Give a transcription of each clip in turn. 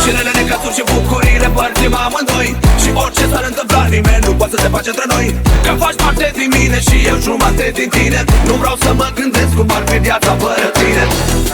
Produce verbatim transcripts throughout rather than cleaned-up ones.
Și rele necazuri și bucurii le părțim amândoi. Și orice s-ar întâmpla, nimeni nu poate să te face între noi. Că faci parte din mine și eu jumate din tine. Nu vreau să mă gândesc cum ar fi viața fără tine.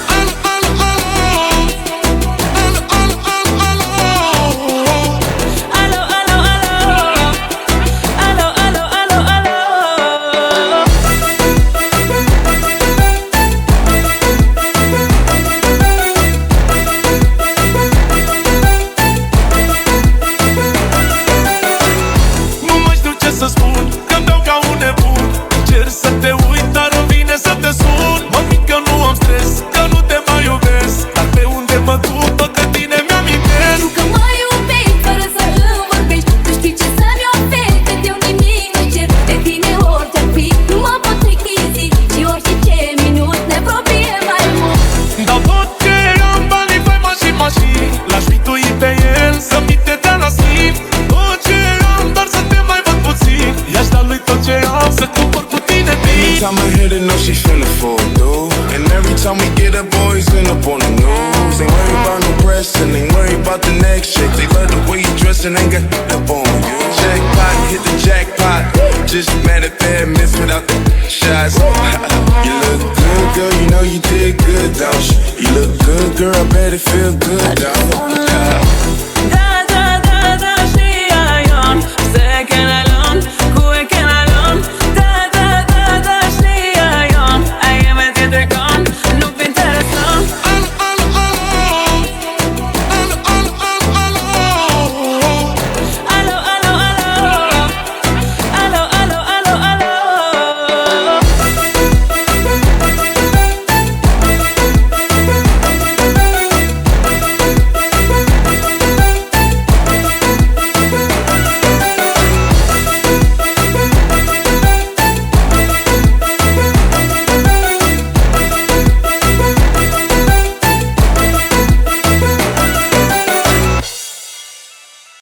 Să spun că-mi dau ca un nebun. Încerc să te uit, dar îmi vine să te sun. Mă mint că nu am stres, că nu te mai iubesc, dar pe unde mă duc, tot de tine mi-amintesc. Tu că mă iubești fără să îmi vorbești. Tu știi ce să-mi oferi, când eu nimic nu cer. De tine orice-ar fi, nu mă pot plictisi. Și orice ce minut ne apropie mai mult. Dau tot ce am, banii, faima și mașini. L-aș bitui pe el, să-mi te dea la schimb. Tot ce am, doar să te mai văd puțin. I-aș da lui tot ce am, să cumpăr cu tine vin. Every time I hit her, know she finna fall through. And every time we get up, boys end up on the news. Ain't worry about no press and ain't worry about the next chick. They love the way you dress and ain't got up on you. Jackpot, hit the jackpot. Just mad at that miss without the shots. You look good, girl, you know you did good, don't you? You look good, girl, I bet it feel good, don't you? Da, da, da, da, și Ion, second